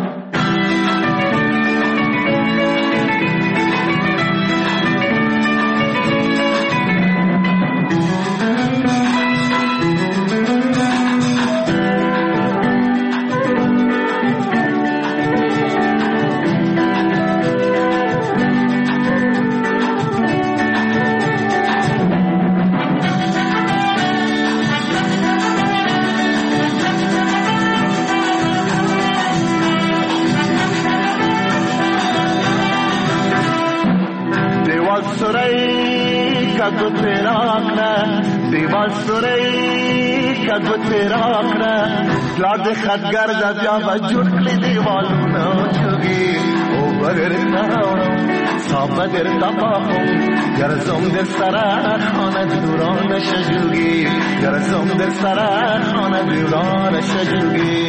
لاد خدگر دیا وجود کلی دیوالونا چوگی او بدر تراورم سا بدر تباخم گرزم در سرا خانه دوران شجوگی گرزم در سرا خانه دوران شجوگی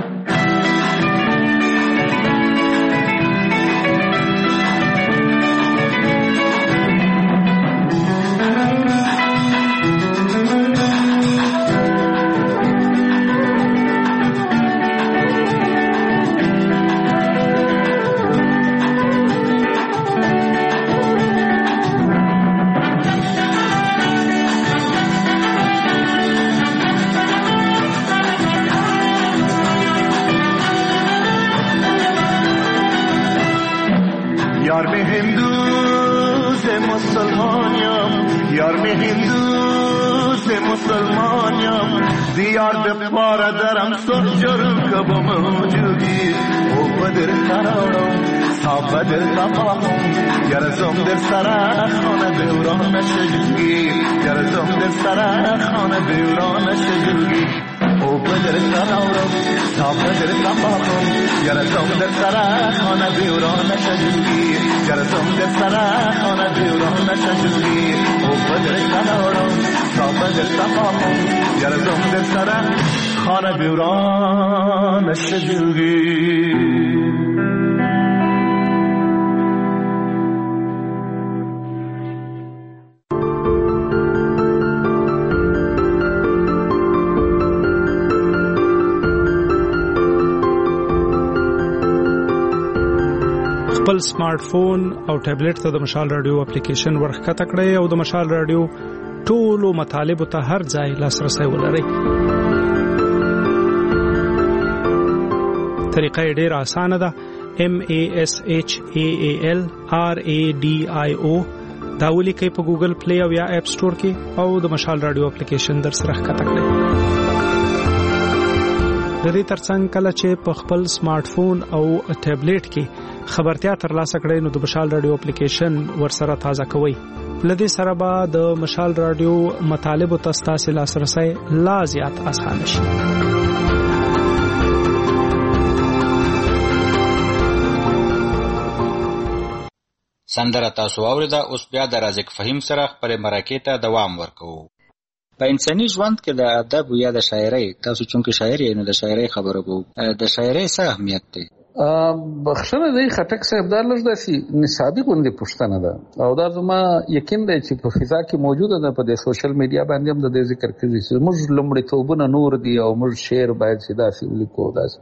یار میں ہندو سے مسلمانیام یار میں ہندو سے مسلمانیم دیار به پاره درم سجر که با موجودی او بدر قرارم صاحب دل تمامم گرزم در سر خانه دوران شجوگی گرزم در سر خانه دوران شجوگی او بدر قرارم صاحب دل تمامم گرزم در سر خانه دوران شجوگی گرزم در سر خانه دوران شجوگی او بدر قرارم صاحب دل تمامم گرزم در سر خانه دوران شجوگی. خپل سمارټ فون او ټابلیټ ته د مشال رادیو اپلیکیشن ورښکته کړئ او د مشال رادیو ټولو مطالبو ته هر ځای لاسرسی ولرئ. طریقه یې ډېره اسانه ده. M A S H A A L R A D I O دا ولیکئ په ګوګل پلی او یا اپ سټور کې او د مشال رادیو اپلیکیشن در سره ښکته کړئ. د دې ترڅنګ کله چې په خپل سمارټ فون او ټابلیټ کې خبرتیا ترلاسه کړئ نو د مشال رادیو اپلیکیشن ورسره تازه کوئ. لدې سره به د مشال رادیو مطالبو ته ستاسو لاسرسی لا زیات اسانه شي. سندره تاسو اوریده. اوس بیا د رازق فهیم سره خپل مرکې ته دوام ورکوو. په انساني ژوند کې د ادب یا د شاعرۍ، تاسو چونکه شاعر یې نو د شاعرۍ خبره کوو، د شاعرۍ څه اهمیت دی؟ بخښنه دی خټک صاحب، دا لږ داسې نصابي غوندې پوښتنه ده او دا زما یقین دی چې په فضا کې موجوده ده. په دې سوشل میډیا باندې هم د دې ذکر کېږي چې موږ لومړیتوبونه نور دي او موږ شعر باید چې داسې ولیکو. داسې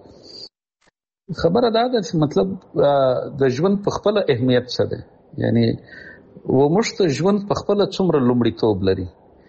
خبره دا ده چې مطلب د ژوند په خپله اهمیت څه دی، یعنی و موږ ته ژوند په خپله څومره لومړیتوب لري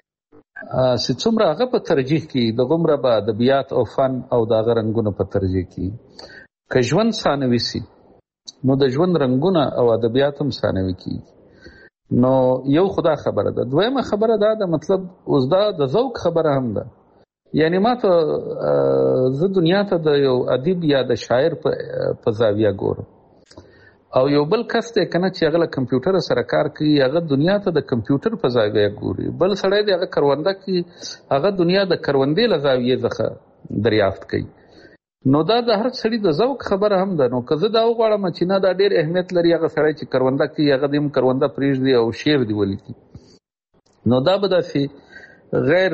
چې څومره هغه په ترجیح کې دغومره به ادبیات او فن او د هغه رنګونه په ترجیح کې. که ژوند ثانوي سي نو د ژوند رنګونه او ادبیات هم ثانوي کېږي. نو یو خدا خبره ده. دویمه خبره دا ده مطلب اوس دا د ذوق خبره هم ده. یعنی ما ته زه دنیا ته د یو ادیب یا د شاعر په زاویه ګورم او یو بل کس دی کنه چې هغه له کمپیوټر سره کار کوي، هغه دنیا ته د کمپیوټر په زاویه ګوري. بل سړی دی هغه کرونده کوي، هغه دنیا د کروندې له زاویې څخه دریافت کوي. نو دا د هر سړي د ذوق خبره هم ده. نو که زه دا وغواړم چې نه دا ډېر اهمیت لري هغه سړی چې کرونده کوي هغه دې هم کرونده پرېږدي او شعر دې ولیکي، نو دا به داسې غیر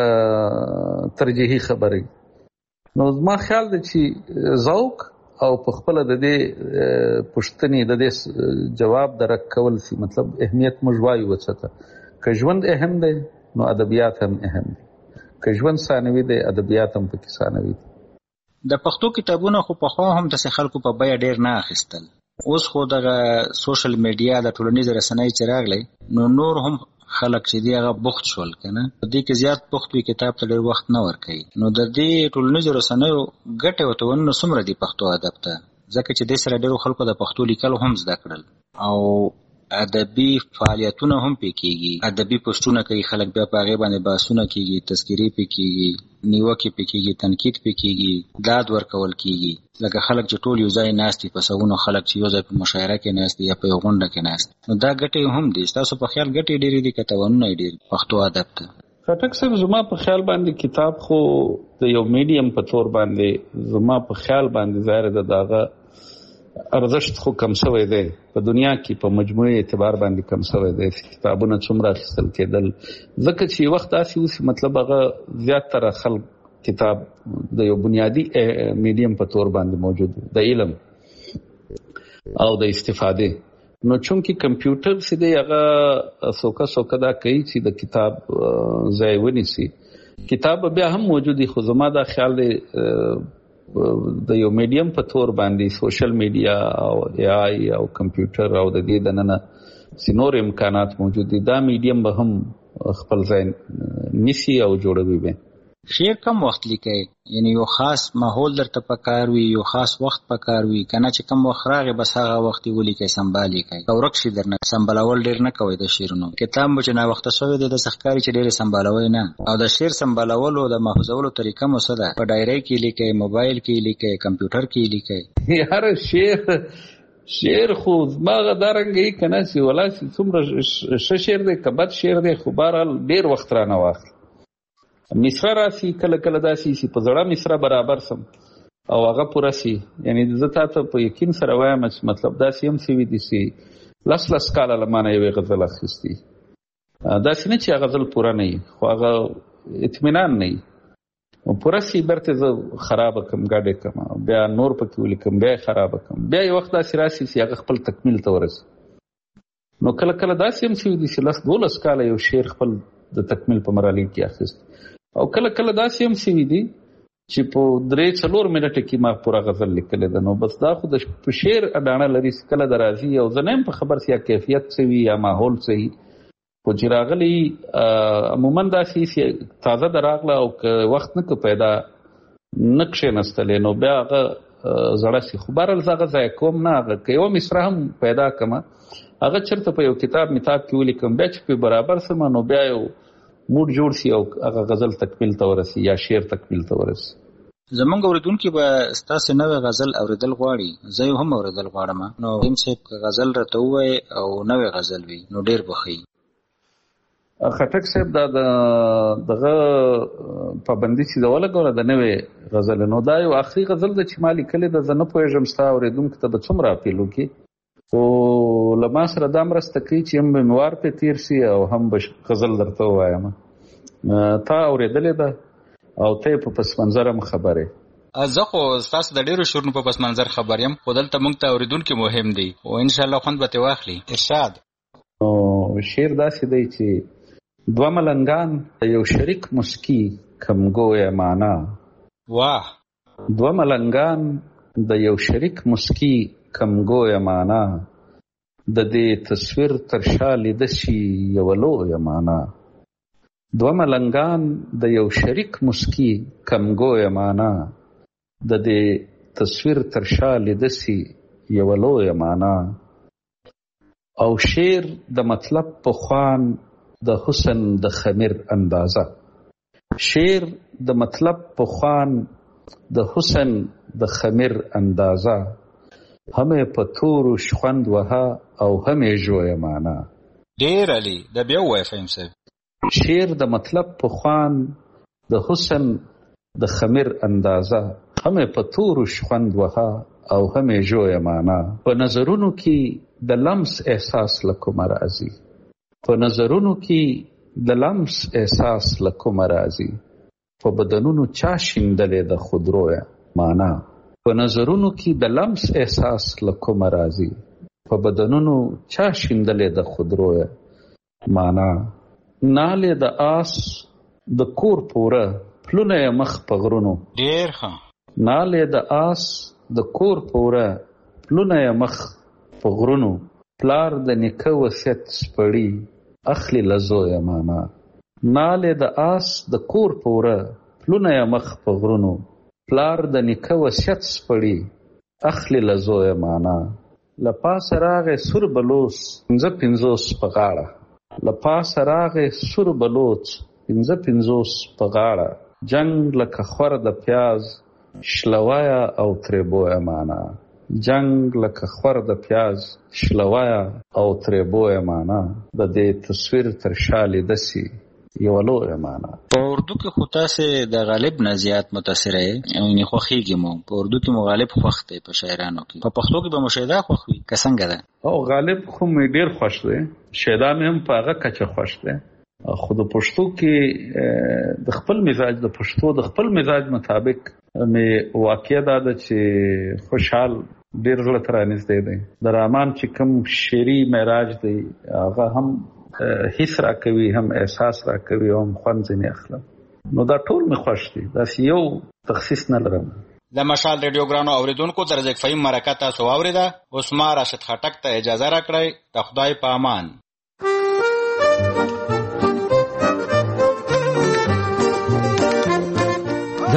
ترجیحي خبرې. نو زما خیال دی چې ذوق او په خپله د دې پوښتنې د دې جواب درک کول سي مطلب اهمیت موږ وایو وڅته. که ژوند اهم دی نو ادبیات هم اهم دي، که ژوند ثانوي دی ادبیات هم پکې ثانوي دي. د پښتو کتابونه خو پخوا هم د خلکو په بیه ډیر نه اخیستل. اوس خو دغه سوشل میډیا د ټولنیزو رسنۍ چې راغلی نو نور هم خلک چې دی هغه بوخت شول کنه. په دې کې زیات بوخت وي کتاب ته ډیر وخت نه ورکوي. نو د دې ټولنیزو رسنیو ګټې او تاوانونه څومره دي پښتو ادب ته؟ ځکه چې دې سره ډیرو خلکو د پښتو لیکل هم زده کړل او ادبي فعالیتونه هم پې کېږي. ادبي پوسټونه کوي خلک، بیا په هغې باندې بحثونه کېږي، تذکرې پې کېږي، نیوکې پې کېږي، تنقید پې کېږي، داد ورکول کېږي. لکه خلک چې ټول یو ځای ناست دي، په سوونو خلک چې یو ځای په مشاعره کې ناست دي یا په یو غونډه کې ناست، نو دا ګټې هم دي. ستاسو په خیال ګټې ډېرې دي که تاوانونه یې ډېر پښتو ادب ته؟ خټک صاحب زما په خیال باندې کتاب خو د یو میډیم په طور باندې زما په خیال باندې ظاهر ده دغه ارزښت خو کم شوی دی په دنیا کې، په مجموعي اعتبار باندې کم شوی دی. کتابونه څومره اخیستل کېدل ځکه چې وخت داسې اوسي مطلب هغه زیاتره خلک کتاب د یو بنیادی میډیم په طور باندې موجود د علم او د استفاده. نو چونکه کمپیوټر سي دی هغه سوکا سوکا دا کوي چې د کتاب ځای ونیسي. کتاب بیا هم موجود دي خو زما دا خیال دی د یو میډیم په تور باندې سوشل میډیا او ای آی او کمپیوټر او د دې دننه سينور امکانات موجود دي. دا میډیم به هم خپل ځای نیسي او جوړوي به. شعر کم وخت لیکي؟ یعنی یو خاص ماحول درته پکار وي، یو خاص وخت پکار وي، کنه چې کم وخت راغی بس هغه وخت ولیکي سمبال لیکي. او ورک شي درنه سمبالول ډیر نه کوي د شعرونو. کتاب مو چې نا وخت شوی دی د سخکاری چې ډیر سمبالوي نه. او د شعر سمبالولو د محفوظولو طریقه مو څه ده؟ په ډایری کې لیکي، موبایل کې لیکي، کمپیوټر کې لیکي. یار شعر شعر خو ماغه دارنګي کنه چې ولا څومره ش شعر دی کبد شعر دی خو بهرحال ډیر وخت را نه واخلي. مصرا راسي کله کله داسي چې په زړه مصرا برابر سم او هغه پوره سي. یعنی زه تاسو په یقین سره وایم چې مطلب داسي هم سی وي دي سي لاس لاس کاله لمانه یو غزل اخیستی داسي نه چې غزل پوره نه خو هغه اطمینان نه او پوره سي برته زه خراب کم گاډه کم بیا نور پکې ولیکم بیا خراب کم بیا یو وخت داسي راسي چې هغه خپل تکمیل ته ورسي. نو کله کله داسي هم سی وي دي چې لاس دولس کاله یو شعر خپل د تکمیل په مرحله کې اخیست. او کله کله داسې هم سوي دي چې په درې څلور منټه کې ما پوره غزل لیکلی ده. نو بس دا خو د شعر اډانه لري کله د راځي او زه نه یم په خبر چې یا کیفیت څه وي یا ماحول څه وي. خو چې راغلی عموما داسې چې تازه د راغله او که وخت نه که پیدا نه کښېنستلی نو بیا هغه زړه سي. خو بهرحال زه هغه ضایع کوم نه. هغه که یوه مصره هم پیدا کړمه هغه چېرته په یو کتاب متاب کې ولیکم بیا چې پرې برابر سم نو بیا یو موډ جوړ سي او هغه غزل تکمیل ته ورسي یا شعر تکمیل ته ورسي. زمونږ اوریدونکي به ستاسې نوې غزل اوریدل غواړي، زه یې هم اوریدل غواړم. نو یم صاحب که غزل راته ووایي او نوې غزل وي نو ډېر به ښه وي. خټک صاحب دا د دغه پابندي چې د ولګوله د نوې غزل نو دا یو آخري غزل ده چې ما لیکلې ده. زه نه پوهېږم ستا اوریدونکو ته به څومره اپیل وکړي خو له ما سره دا مرسته کوي چې هم به مې وار پرې تېر سي او هم به غزل درته ووایم. تا اورېدلې ده او ته یې په پس منظر هم خبر یې. زه خو ستاسو د ډېرو شعرونو په پس منظر خبر یم خو دلته موږ ته اورېدونکي مهم دي او انشاءالله خوند به ترې واخلي. ارشاد. نو شعر داسې دی چې دوه ملنګان د یو شریک مسکي کمګویه معنا. واه. دوه ملنګان د یو شریک مسکي کمګویه معنا د دې تصویر تر شا لیده شي یوه لویه معنا. دوه ملنګان د یو شریک مسکي کمګویه معنا د دې تصویر تر شا لیده شي یوه لویه معنا. او شعر د مطلب په خوان د حسن د خمیر اندازه. شعر د مطلب په خوان د حسن د خمیر اندازه همې په تورو شخوند وها او همې ژویه معنا. ډېر علي دا بیا ووایه فهیم صاحب. شعر د مطلب په خوان د حسن د خمیر اندازه همې په تورو شخوند وها او همې ژویه معنا. په نظرونو کې د لمس احساس له کومه راځي. په نظرونو کې د لمس احساس له کومه راځي. په بدنونو چا شیندلې د خودرویه معنا. په نظرونو کې د لمس احساس له کومه راځي. په بدنونو چا شیندلې د خودرویه معنا. نالې د آس د کور پوره پلونه یې مخ په غرونو. ډېر ښه. نالې د آس د کور پوره پلونه یې مخ په غرونو. پلار د نیکه وصیت سپړي اخلي له زویه معنا. نالې د آس د کور پوره پلونه یې مخ په غرونو. پلار د نیکه وصیت سپړي اخلي له زویه معنا. له پاسه راغی سور بلوڅ پنځه پنځوس په غاړه. له پاسه راغی سور بلوڅ پنځه پنځوس په غاړه. جنگ لکه خور د پیاز شلوایه او ترېبویه معنا. جنگ لکه خور د پیاز شلوایه او ترېبویه معنا. د دې تصویر تر شا لیده سي یوه لویه معنا. په اردو کې خو تاسې د غالب نه زیات متاثره یې یعنې خوښېږي مو. په اردو کې مو غالب خوښ دی په شاعرانو کې. په پښتو کې به مو شیدا خوښ وي که څنګه ده؟ او غالب خو مې ډېر خوښ دی. شیدا مې هم په هغه کچه خوښ دی. خو د پښتو کې د خپل مزاج د پښتو د خپل مزاج مطابق مې واقعه دا ده چې خوشحال ډېر زړه ته رانږدې دی. د رحمان چې کوم شعري معراج دی هغه هم حس را کوي هم احساس را کوي او هم خوند ځینې اخلم. نو دا ټول مې خوښ دي. داسې یو تخصیص نه لرم. د مشال ریډیو ګرانو اوریدونکو د رزق فهیم مرکه تاسو واورېده. اوس ما راشد خټک ته اجازه راکړئ. د خدای په امان.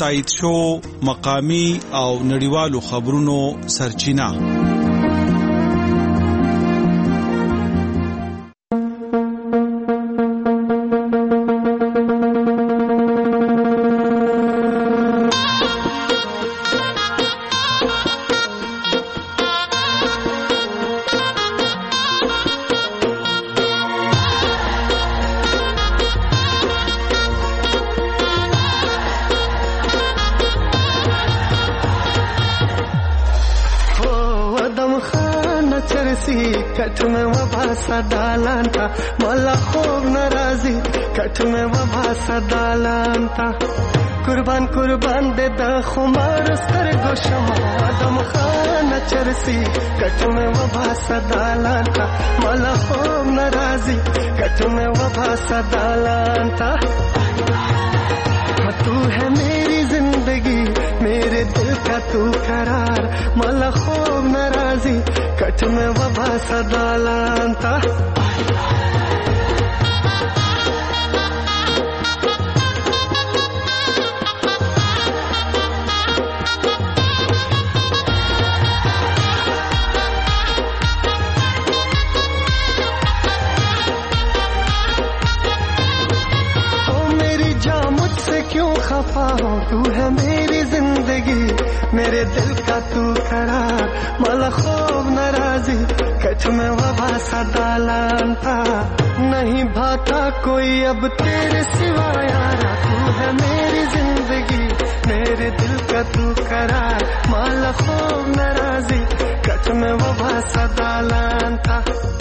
تایید شو مقامی او نړیوالو خبرونو سرچینه. कट में वबा सदालान था मला खूब नाराजी कट में वबा सदालान था कुर्बान कुर्बान दे दा खुमार सर गोशमा आदम खान चरसी कट में वबा सदालान था मला खूब नाराजी कट में वबा सदालान था तू है मेरी जिंदगी मेरे दिल का तू करार मला खूब नाराजी कट में वबा सदालान था क्यों खफा हो तू है मेरी जिंदगी मेरे दिल का तू करार मला खूब नाराजी कट में वबा सदालान था नहीं भाता कोई अब तेरे सिवा यारा तू है मेरी जिंदगी मेरे दिल का तू करार मला खूब नाराजी कट में वबा सदालान था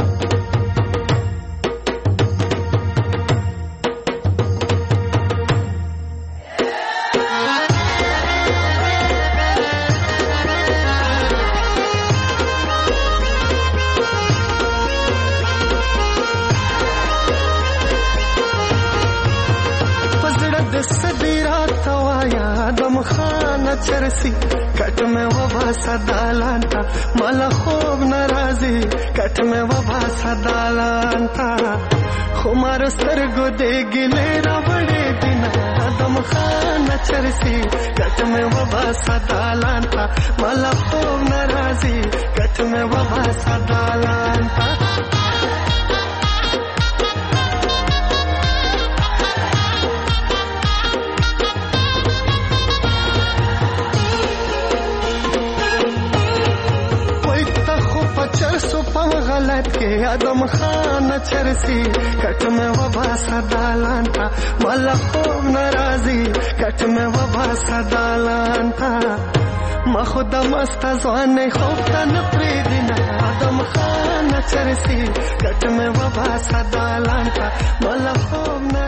खाना चरसी कट में वबा सदालान था मला खूब नाराजी कट में वबा सदालान था खुमार सरगो दे गिले बड़े दिन आदम खाना चरसी कट में वबा सदालान था मला खूब नाराजी कट में वबा सदालान था गलत के आदम खान चरसी कट में वबा सदालान था मला खूब नाराजी कट में वबा सदालान था ما خودم است از آن خوفتن پریدین آدم خان چرسی کتم و با صدالان تا مالا خوب